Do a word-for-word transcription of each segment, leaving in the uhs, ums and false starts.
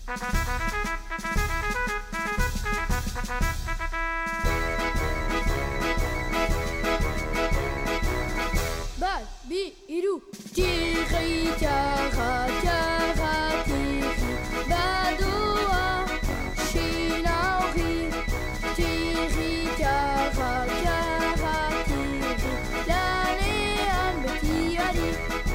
Bat, bi, iru. Tiri, tiara, tiara, tiri. Badoa, shinauri. Tiri, tiara, tiara, tiri. Lanean betiari.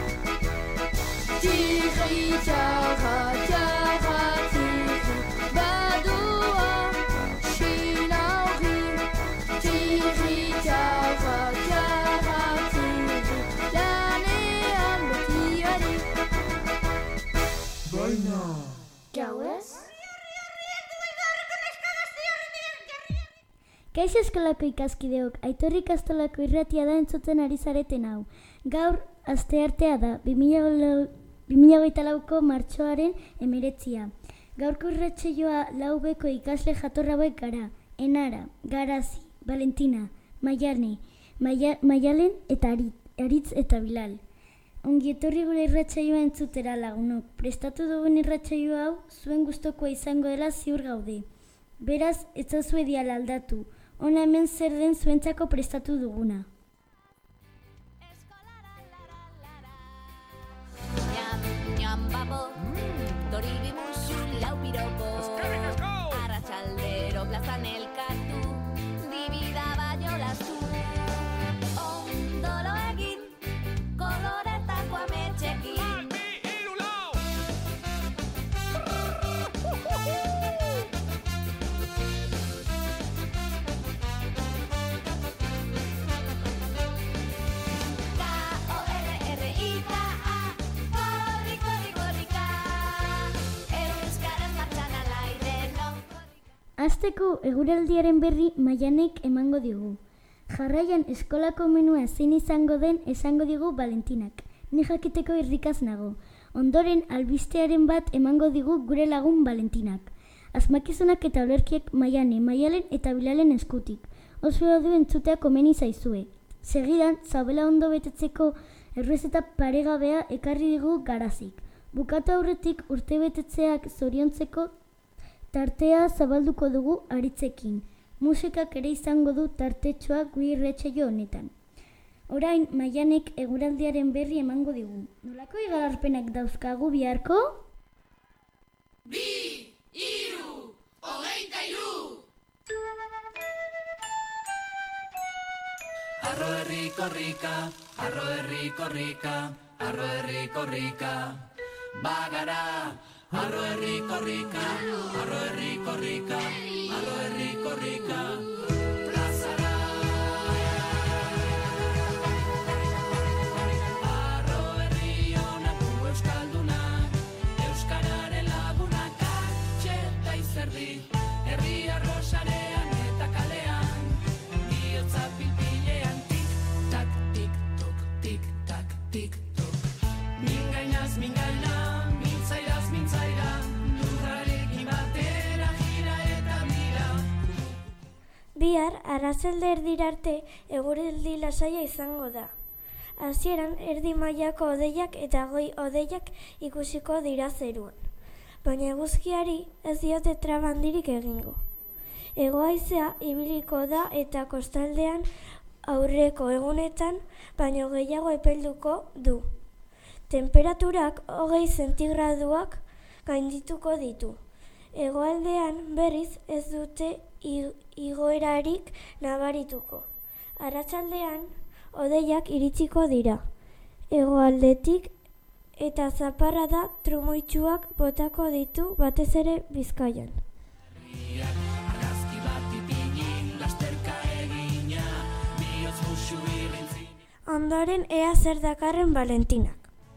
Tiri, tiara, tiara, tiri. Badoa, shinauri. Tiri, tiara, tiara, tiri. Lanean betiari. Baina. Gauez? Kaixo eskolako ikaskideok, Aitor ikastolako irratia da entzuten ari zareten hau. Gaur, asteartea da, bi mila hogeita lauko martxoaren hemeretzia. Gaurko irratsaioa lau beko ikasle jatorra hauek gara. Enara, Garazi, Valentina, Maiane, Maia, Maialen eta Arit, Aritz eta Bilal. Ongi etorri gure irratsaioa entzutera lagunok. Prestatu dugun irratsaio hau zuen gustokoa izango dela ziur gaude. Beraz, ez zazue diala aldatu. Hona hemen zer den zuentzako prestatu duguna. Ñam, ñam, babo, doribimusu lau piroko. Arratsaldero plazan elkartu, dibida baino lastu. Ondolo egin, koloretako ametxekin. Hasteko eguraldiaren berri Maianek emango digu. Jarraian eskolako menua zein izango den esango digu Valentinak. Ni jakiteko irrikaz nago. Ondoren albistearen bat emango digu gure lagun Valentinak. Asmakizunak eta olerkiek Maiane, Maialen eta Bilalen eskutik. Oso du entzutea komeni zaizue. Segidan, zabela ondo betetzeko errezeta paregabea ekarri digu Garazik. Bukatu aurretik urte betetzeak zoriontzeko tartea zabalduko dugu Aritzekin. Musikak ere izango du tartetxoa gure irratsaio honetan. Orain, Maianek eguraldiaren berri emango digu. Nolako iragarpenak dauzkagu biharko? Bi, iru, hogeita iru. Arro herriko rika, arro herriko rika, arro herriko rika. Bagara, arro herriko rika, arro herriko rika, arro herriko rika. Plazara. Arro herri honako euskaldunak, euskararen lagunak, atxeta izerdi, herri arrosarean eta kalean, bihotza pilpilean, tik-tak, tik-tok, tik-tak, tik-tok. Mingainaz, mingaina, mintzairaz, mintzaira, lurrarekin batera gira eta mira. Bihar, arratsalde erdira arte, eguraldi lasaia izango da. Hasieran, erdi mailako hodeiak eta goi hodeiak ikusiko dira zeruan. Baina eguzkiari ez diote trabandirik egingo. Hego-haizea ibiliko da eta kostaldean aurreko egunetan baino gehiago epelduko du. Temperaturak hogei zentigraduak gaindituko ditu. Hegoaldean berriz ez dute igoerarik nabarituko. Arratsaldean hodeiak iritsiko dira. Hegoaldetik eta zaparrada trumoitsuak botako ditu batez ere Bizkaian. Argazki bat ipini, lasterka egina, bihotz musu irrintzi. Ondoren ea zer dakarren Valentinak.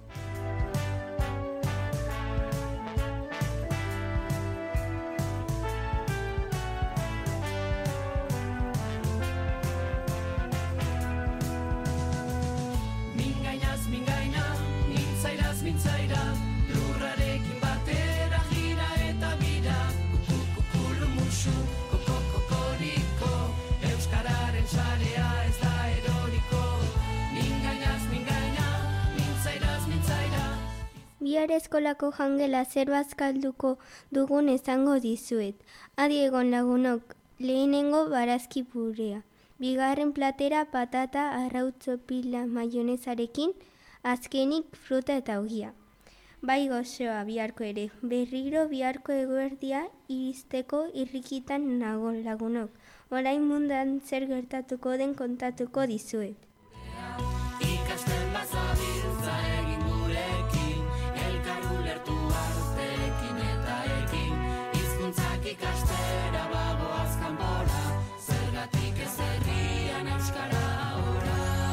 Mingainaz, mingaina, mintzairaz, mintzaira, lurrarekin batera gira eta bira. Kukukulu musu, koko-kokoriko, euskararen sarea ez da eroriko. Mingainaz, mingaina, mintzairaz, mintzaira. Bihar eskolako jangela zer bazkalduko dugun esango dizuet. Adi egon lagunok, lehenengo barazki purea. Bigarren platera patata arrautzo pila maionezarekin, azkenik fruta eta ogia. Bai gozoa biharko ere, berriro biharko eguerdia iristeko irrikitan nago lagunok. Orain mundan zer gertatuko den kontatuko dizuet. Ikasten bazabiltza egin gurekin, elkar ulertu artekin eta ekin, hizkuntzak ikastera bagoaz kanpora, zergatik ez herrian euskara ora.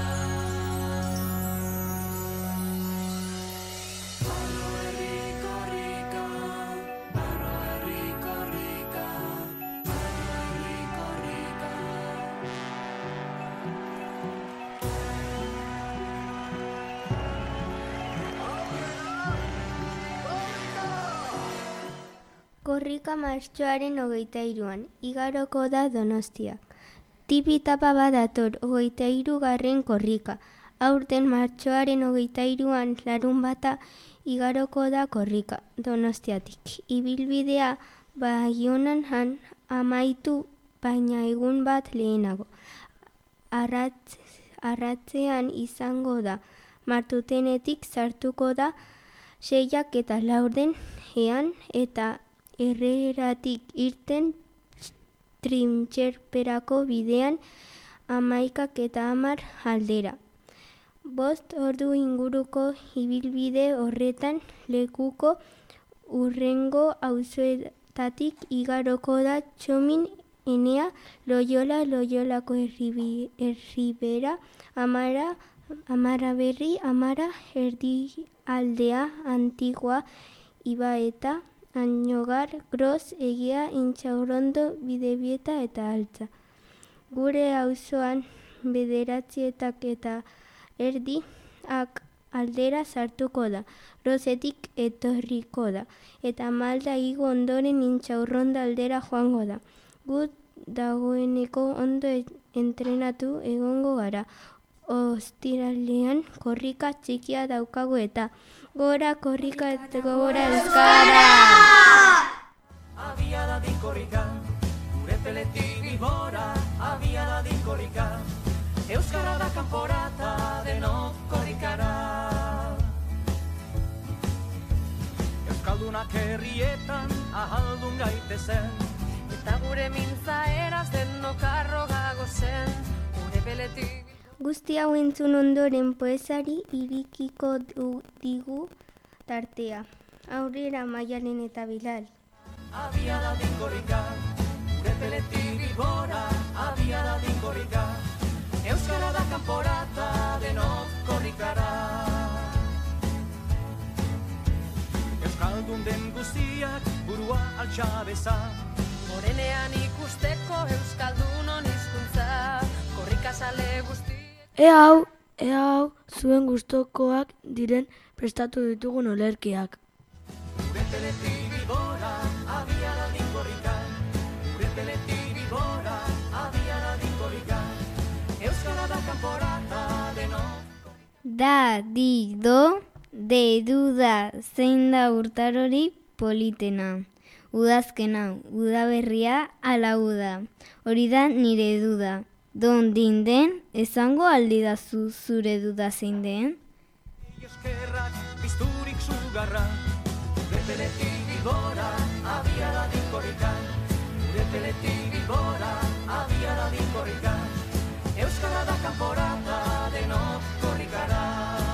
Barro herriko rika, barro herriko rika, barro herriko rika. Korrika martxoaren hogeita hiruan, igaroko da Donostiak. Tipi tapa badator hogeita hirugarren korrika. Aurten martxoaren hogeita hiruan larun bata igaroko da korrika Donostiatik. Ibilbidea Baionan han amaitu baina egun bat lehenago. Arratz, arratzean izango da. Martutenetik sartuko da seiak eta laurden ean eta Herreratik irten Trintxerperako bidean hamaikak eta hamar aldera. Bost ordu inguruko ibilbide horretan lekuko hurrengo auzoetatik igaroko da Txomin, Enea, Loiola, Loiolako erribi, erribera, Amara, Amara Berri, Amara, Erdialdea, Antigua, Ibaeta, Añogar, Gros, Egia, Intxaurrondo, Bidebieta eta Altza. Gure auzoan bederatzietak eta erdiak aldera sartuko da, Grosetik etorriko da, eta Malda igo ondoren Intxaurrondo aldera joango da. Gu dagoeneko ondo entrenatu egongo gara. Ostiralean korrika txikia daukagu eta gora korrika eta gora euskara! Abia dadin korrika, gure peletik gora, abia dadin korrika, euskara da kanporata denok korrikara. Euskaldunak herrietan ahaldun gaitezen, eta gure mintza eraz denok arrogago zen, gure peletik. Guzti hau entzun ondoren poesari irikiko du, digu tartea. Aurrera Maialen eta Bilal. Abia dadin korrika, gure peletik gora, abia dadin korrika, euskara da kanporata denok korrikara. Euskaldun den guztiak burua altxabeza, gorenean ikusteko euskaldunon hizkuntza, korrikazale guzti. E hau, e hau, zuen gustokoak diren prestatu ditugun olerkiak. Gure peletik gora, abia dadin korrika, gure peletik gora, abia dadin korrika, euskara da kanporata denok. Da, di, do, de, du, da, zein da urtarori politena. Udazkena, udaberria, ala uda. Hori da nire duda. Don din den, esango aldidazu zure duda zein den? Eskerrak pizturik sugarra, gure peletik gora, abia dadin korrika, gure peletik gora, abia dadin korrika, euskara da kanporata denok korrikara.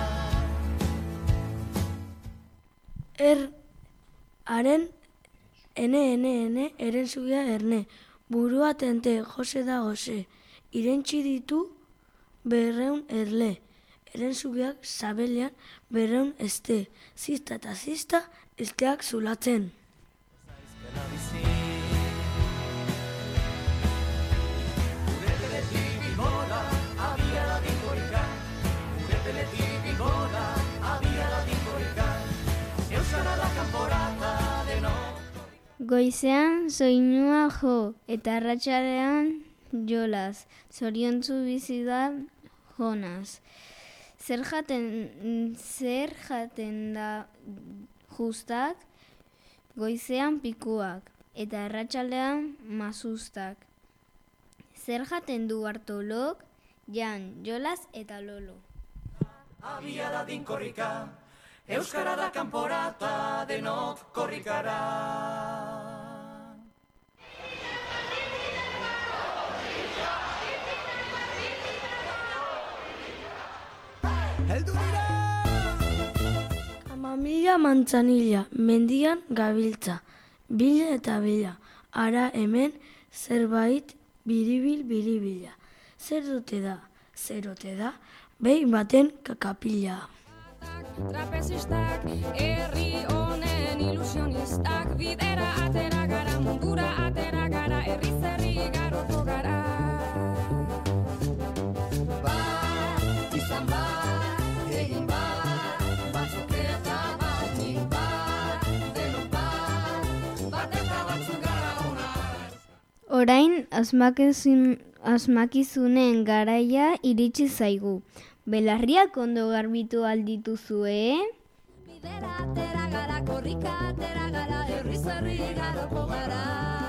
Er, haren, ene, ene, ene, eren zugia erne, burua tente, jose da gose, irentxi ditu berreun erle, eren zubiak zabelean berreun este, zista eta zista esteak zulatzen. Gure peletik gora, abia dadin korrika, gure peletik gora, abia dadin korrika, euskara da kanporata denok. Goizean soinua jo eta arratsaldean jolas, zoriontzu bizi da Jonas. Zer jaten, zer jaten da justak, goizean pikuak, eta arratsaldean mazustak. Zer jaten du Bartolok? Jan, jolas eta lolo. Abia dadin korrika, euskara da kanporata, denok korrikara. Heldu dira! Kamamila mantzanila, mendian gabiltza, bila eta bila, ara hemen zerbait biribil biribila. Zer dute da, zer ote da, behin baten kakapila. Trapezistak, herri honen ilusionistak, bidera atera gara, mundura atera gara, herri zerri garoko gara. Bat, izan bat, egin bat, batzuk eta batik bat, denok bat, bat eta batzuk gara ona. Orain, asmakizun, asmakizunen garaia iritsi zaigu. Belarriak ondo garbitu aldituzue? Bidera atera gara, korrika atera gara, herri zerri garoko gara.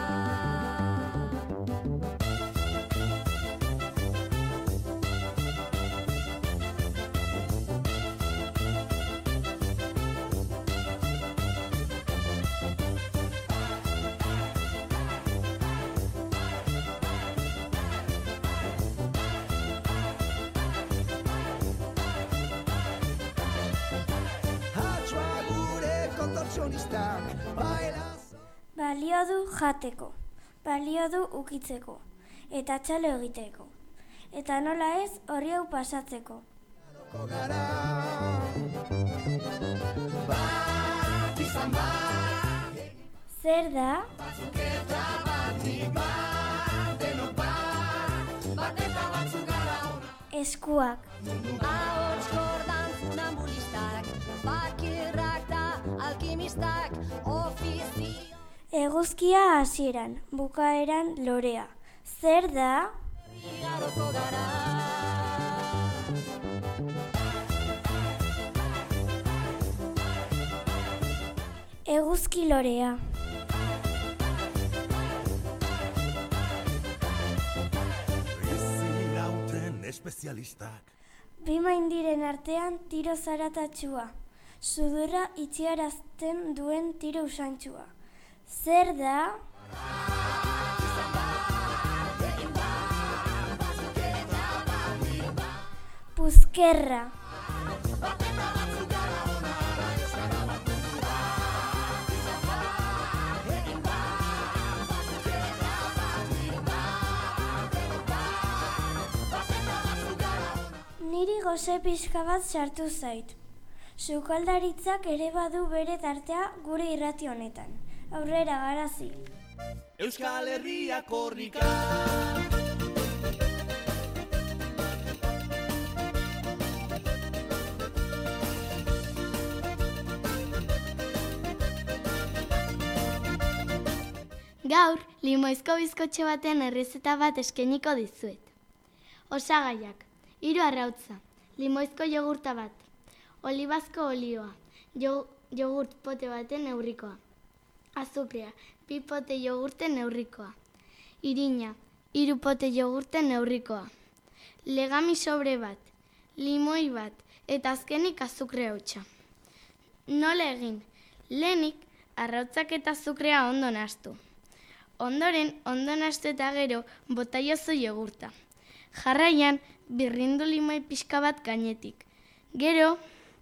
Balio du jateko, balio du ukitzeko, eta txalo egiteko, eta nola ez horri hau pasatzeko. Zer da? Eskuak. Ahots gordan funambulistak, bakirrak da alkimistak, ofizio. Eguzkia hasieran, bukaeran lorea. Zer da? Garoko gara. Eguzki lorea. Bizirauten espezialistak. Bi maindiren artean tiro zaratatxua. Sudurra itxiarazten duen tiro usantxua. Zer da? Puzkerra. Niri goze pixka bat sartu zait. Sukaldaritzak ere badu bere tartea gure irrati honetan. Aurrera garazi. Euskal Herria korrika. Gaur, limoizko bizkotxe baten errezeta bat eskainiko dizuet. Osagaiak, hiru arrautza, limoizko jogurta bat, olibazko olioa, jogurt pote baten neurrikoa, azukrea, bi pote jogurten neurrikoa, irina, hiru pote jogurten neurrikoa, legami sobre bat, limoi bat, eta azkenik azukrea hutsa. Nola egin? Lehenik, arrautzak eta azukrea ondo nahastu. Ondoren, ondo nahastu eta gero, bota jozu jogurta. Jarraian, birrindu limoi pixka bat gainetik. Gero,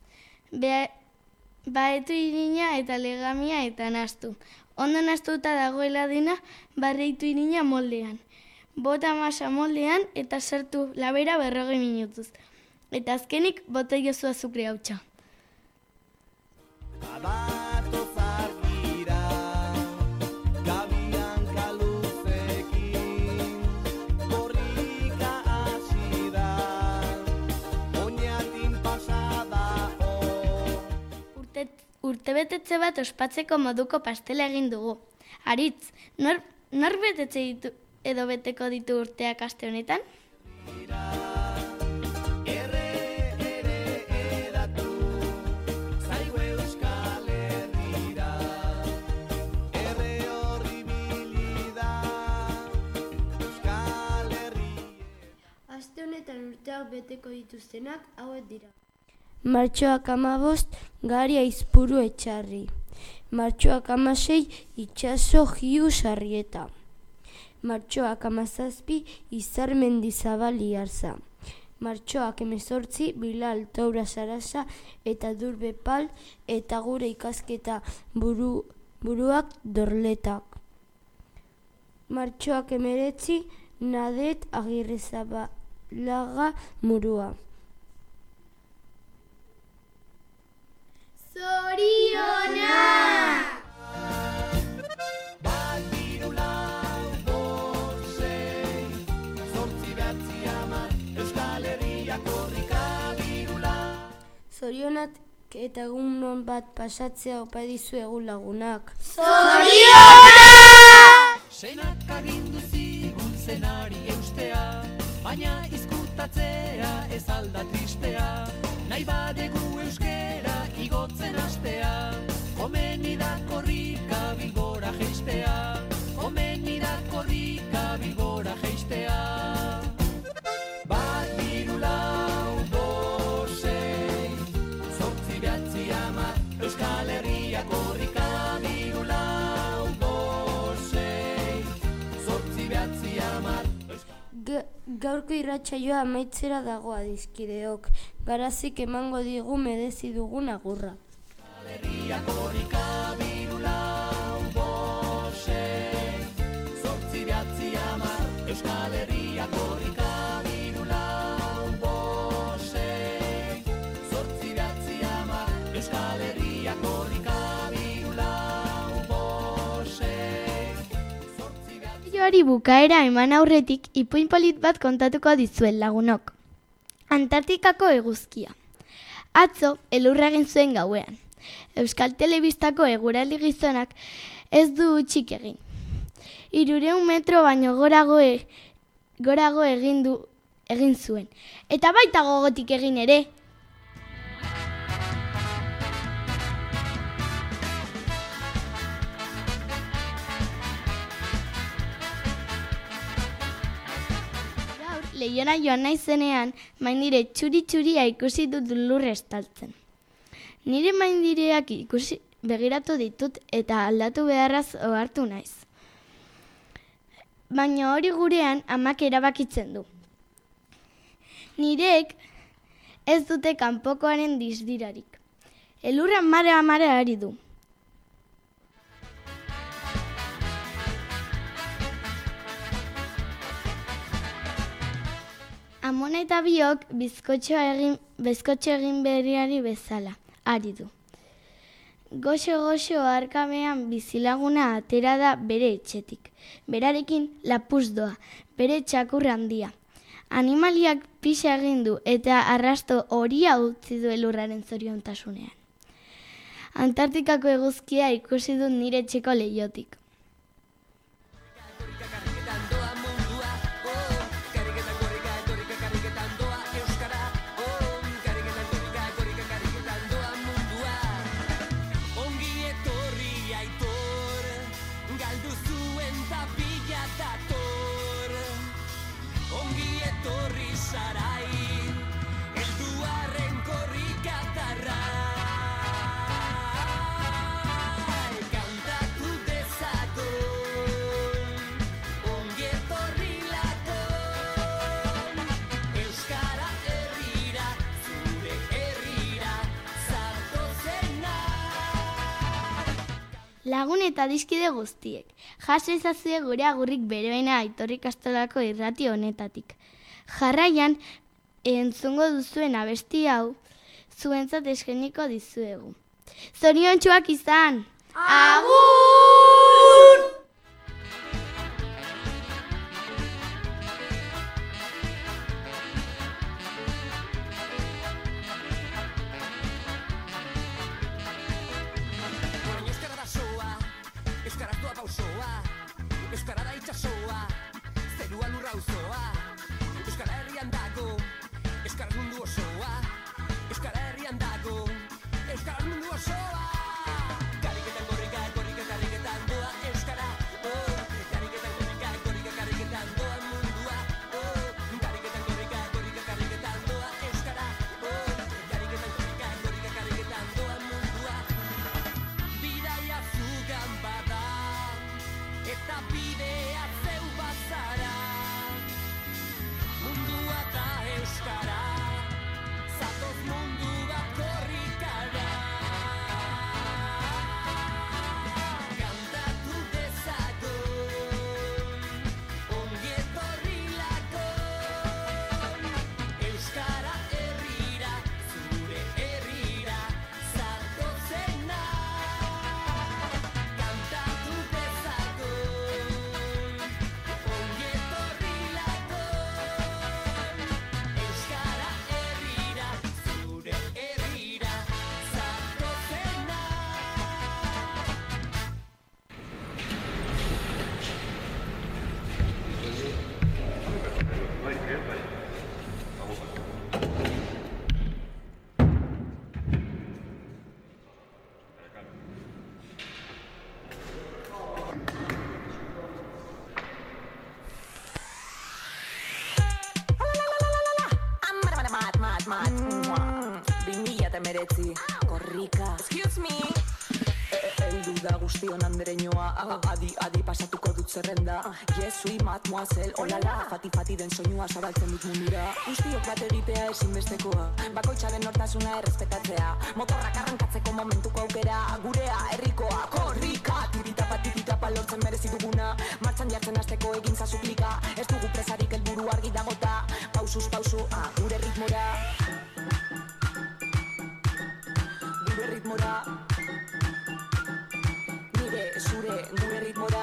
baetu irina eta legamia eta nahastu. Ondo nahastuta dagoela dena, barreitu irina moldean. Bota masa moldean eta sartu labera berrogei minutuz. Eta azkenik, bota jozu azukrea hutsa. Urtebetetze bat ospatzeko moduko pastela egin dugu. Aritz, nor, nor betetze ditu edo beteko ditu urteak aste honetan? lau beteko dituztenak hauek dira. Martxoak amabost, gari aizpuru etxarri. Martxoak amasei, itxaso jiu sarrieta. Martxoak amazazpi, izar mendizabali harza. Martxoak emezortzi, Bilal Toura Sarasa eta Durbe Pal eta gure ikasketa buru, buruak dorletak. Martxoak emeretzi, Nadet Agirrezabalaga murua. Zorionak! Bat hiru lau bost sei zortzi bederatzi hamar Euskal Herria korrika birula. Zorionat eta egunon bat pasatzea opa dizuegu lagunak. Zorionak! Senak agindu zigun zenari eustea, baina izkutatzea ez alda tristea. Nahi badegu euskera igotzen astea, komeni da korrika bilbora jeistea, komeni da korrika bilbora jeistea. Bat hiru lau bost sei zortzi bederatzi hamar Euskal Herria korrika hiru lau bost sei zortzi bederatzi hamar. Gaurko irratsaioa amaitzera dago adiskideok. Garazik emango digu merezi dugun agurra. Euskal Herria korrika hiru lau bost sei zortzi bederatzi hamar Euskal Herria korrika hiru lau bost sei zortzi bederatzi hamar Euskal Herria korrika hiru lau bost sei zortzi bederatzi. Joari bukaera eman aurretik ipuin polit bat kontatuko dizuet lagunok. Antartikako eguzkia. Atzo, elurra egin zuen gauean. Euskal Telebistako eguraldi gizonak ez du hutsik egin. Hirurehun metro baino gorago, e, gorago egin du egin zuen. Eta baita gogotik egin ere. Leiona joan naizenean, maindire txuri-txuria ikusi dut lurre estaltzen. Nire maindireak ikusi begiratu ditut eta aldatu beharraz ohartu naiz. Baina hori gurean amak erabakitzen du. Nireek ez dute kanpokoaren disdirarik. Elurra mare-amare ari du. Amona eta biok bizkotxo egin, bizkotxo egin berriari bezala, ari du. Goxo-goxo arkabean bizilaguna atera da bere etxetik. Berarekin lapuz doa, bere txakur handia. Animaliak pixa egin du eta arrasto horia utzi du elurraren zoriontasunean. Antartikako eguzkia ikusi dut nire etxeko leihotik. Lagun eta adiskide guztiek, jaso ezazue gure agurrik beroena Aitor ikastolako irrati honetatik. Jarraian, entzungo duzuen abesti hau, zuentzat eskeniko dizuegu. Zoriontsuak izan! Agur! Euskara da itxasoa, zerua lurra auzoa. Euskara herrian dago, euskara mundu osoa. Euskara herrian dago, euskara mundu osoa. Kariketan korrika, korrika, kariketan emeretzi. Korrika. Excuse me. Eldu da guztion andereñoa. Adi, adi pasatuko dut zerrenda. Jesui, mademoiselle, olala. Fati, fati den soinua zabaltzen dut mundura. Guztiok bat egitea ezinbestekoa. Bakoitzaren nortasuna errespetatzea. Motorrak arrankatzeko momentuko aukera. Gurea, herrikoa, korrika. Tiritapa, tiritapa lortzen merezi duguna. Martxan jartzen hasteko egin zazuklika. Ez dugu presarik helburu argi dagota. Pausuz, pausu, ah, gure ritmora. Gure ritmora. Zure, gure ritmora.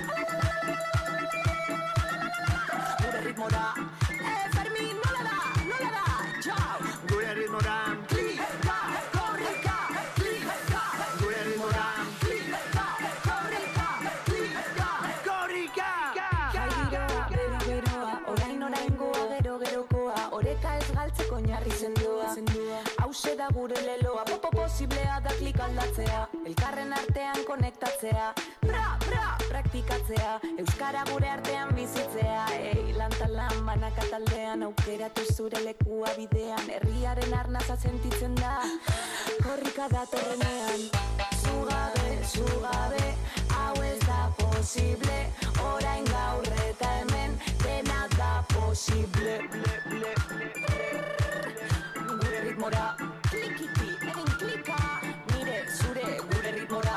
Gure ritmora. Eh, Fermin, nola da, nola da, txau. Gure ritmora. Klika, korrika, klika. Gure ritmora. Klika, korrika, klika. Korrika. Jai giroa, bero, beroa. Orain oraingoa, gero, gerokoa. Oreka ez galtzeko oinarri sendoa. Hauxe da gure leloa. Popo posiblea da klik aldatzea. Elkarren artean konektatzea. Bra, bra, praktikatzea. Euskara gure artean bizitzea. Ei, lantalan banaka taldean aukeratu zure lekua bidean. Herriaren arnaza sentitzen da. Korrika datorrenean. Zugabe, zugabe, hau ez da posible. Orain gaur eta hemen dena da posible. Ble, ble, ble. Gure ritmora. Klikiti, egin klika. Nire, zure, gure ritmora.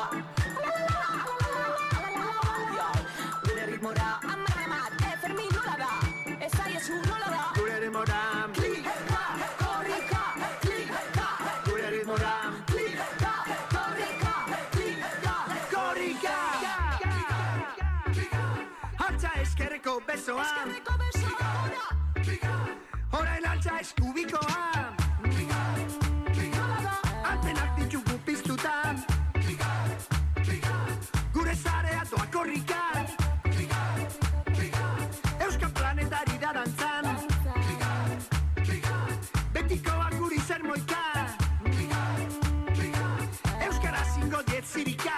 Gure ritmora. Amarra emat, eh, Fermin, nola da? Ez aiezu, nola da? Gure ritmora. Klika, korrika, klika. Gure ritmora. Klika, korrika, klika. Korrika. Altza eskerreko besoa. Eskerreko besoa, ora. Orain altza eskubikoa. Alpenak ditugu piztutan. Gure zarea doa korrikan. Euskal planetari da dantzan. Betikoa guri zer moika. Euskara zingo diet zirika.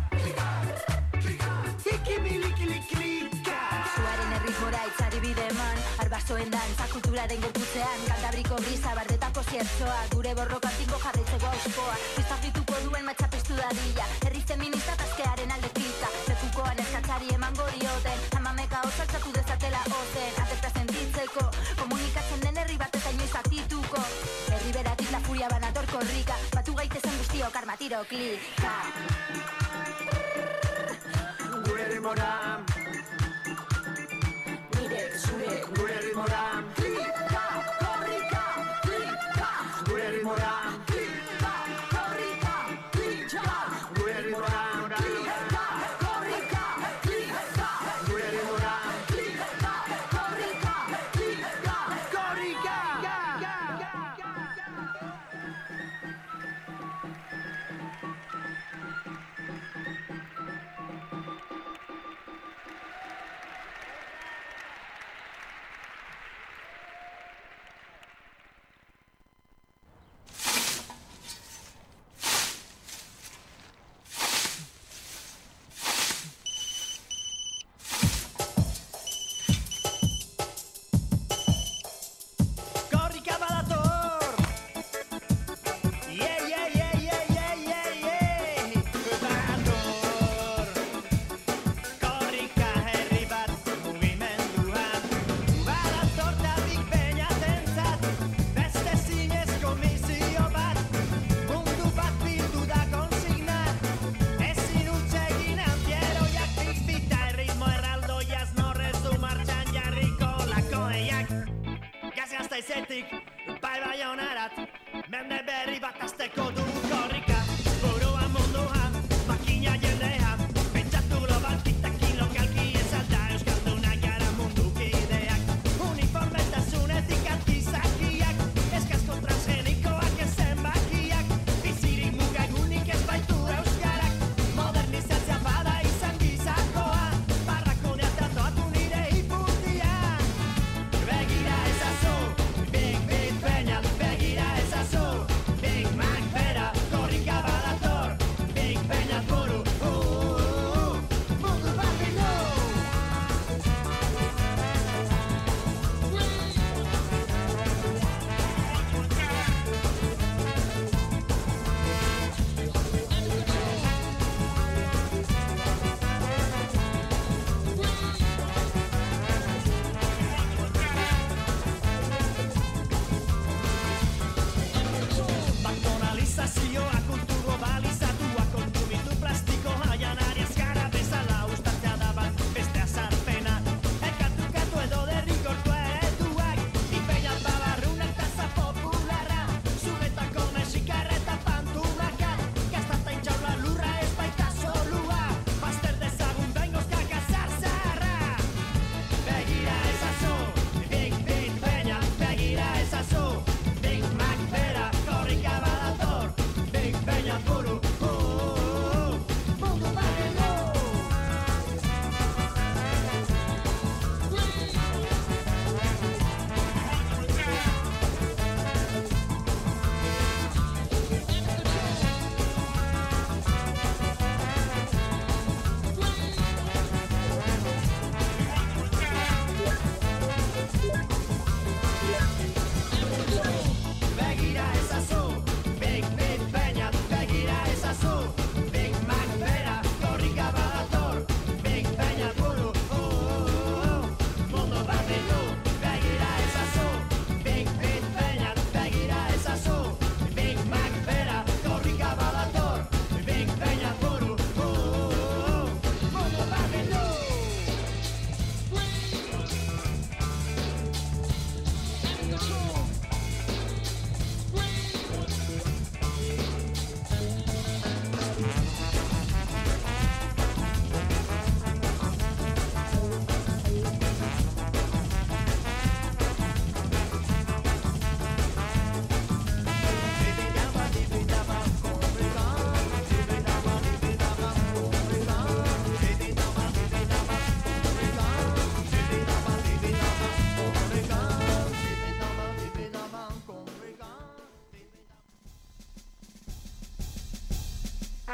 Ikimilikiliklika. Zuaren erritmora itzari bide eman. Arbasoen dantza kulturaren gorputzean. Kantabriko brisa bardetako ziertzoa. Gure borrokatinko jarraitzeko auspoa. Bizarrituko duen matxapestu dadila. Herri feminista taskearen alde pizza. Lekukoan eskatzari emango dioten. Amameka osaltzatu dezatela ozen. Aterta sentitzeko. Komunikatzen den herri bat eta inoiz aktituko. Herri beratik la furia banator korrika. Batu gaitezen guztiok armatiro klika. Gure ritmora. Nire, zure, gure ritmora. Klika, korrika, klika. Gure ritmora. Klika, korrika, klika. Gure ritmora. Klika, korrika, klika. Gure ritmora. Klika, korrika, klika. Korrika. Gazteizetik, bai Baionarat, mende berri bat azteko du korrika. Burua munduan, makina jendean, pentsatu globalkitakin lokalki ez alda euskaldunak gara mundukideak. Uniformetasunetik antizakiak, eskazko transgenikoak ez zenbakiak, bizirik mugagunik ez baitu euskarak, modernizatzea bada izan gizakoa, barrakonea tatuatu nire ipurdia. Begira ezazu, Big Big Peña, begira ezazu, Big Mac bera,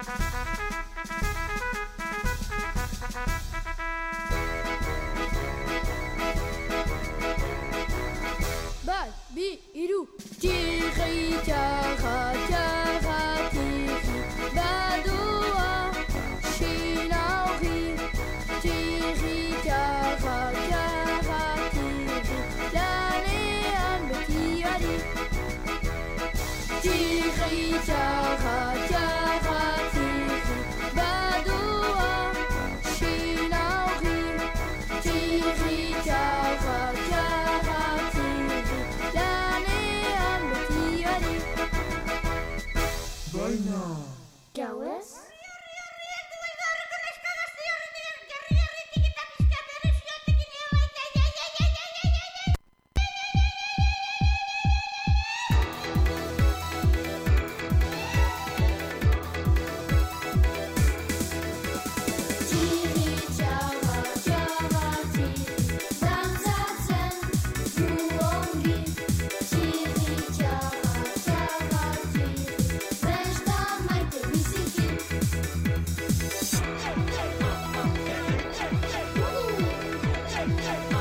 Bat, bi, iru. Tiri, txarra, txarra, tiri. Badoa, xinauri. Tiri, txarra, txarra, tiri. Lanean beti ari. Tiri, txarra, txarra, tiri. Badoa, xinauri. Tiri, txarra, txarra, tiri. Lanean beti ari. Baina. Gauez? Tiri, txarra, txarra, tiri. Dantzatzen du ongi. Tiri, txarra, txarra, tiri. Besta maite biziki. Uh!